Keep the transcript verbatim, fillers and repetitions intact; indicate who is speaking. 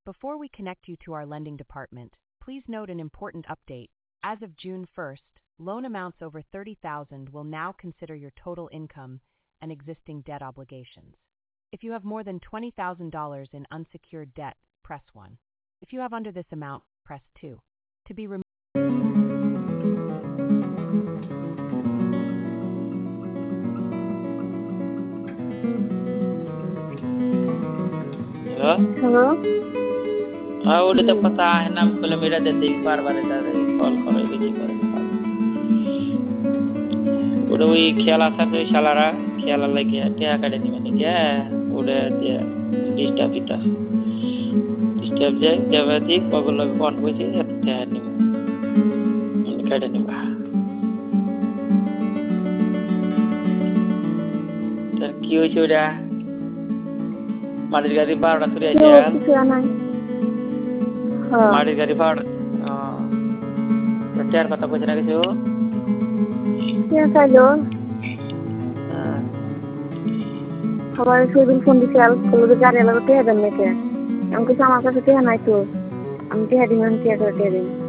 Speaker 1: Before we connect you to our lending department, please note an important update. As of June first, loan amounts over thirty thousand dollars will now consider your total income and existing debt obligations. If you have more than twenty thousand dollars in unsecured debt, press one. If you have under this amount, press two. To be removed.
Speaker 2: Halo?
Speaker 3: Halo?
Speaker 2: Ah, udah
Speaker 3: Hmm.
Speaker 2: tepat ah enam kilometer dari बार-बार dari call করে বেশি করে udah ওই খেলা থাকে শালারা খেলা লাগে টিয়া কাটে নিবে নাকি udah dia disturb kita disturb যায় দেবাদি কগল ফোন কইছে টিয়া নিবে কাটে নিবা তার কি হইছে ওটা মাটির গাড়ি বারোটা তুলে আছে
Speaker 3: কিছু নাই
Speaker 2: মাটির গাড়ি বারোটা টিয়ার কথা কইছে না কিছু
Speaker 3: কে চাইলো সবাই সেদিন ফোন দিছে আর বললো গাড়ি লাগতে দেন নাকি আমাকে আমার কাছে টিয়া নাই তো আমি টিয়া দিন টিয়া করে দিন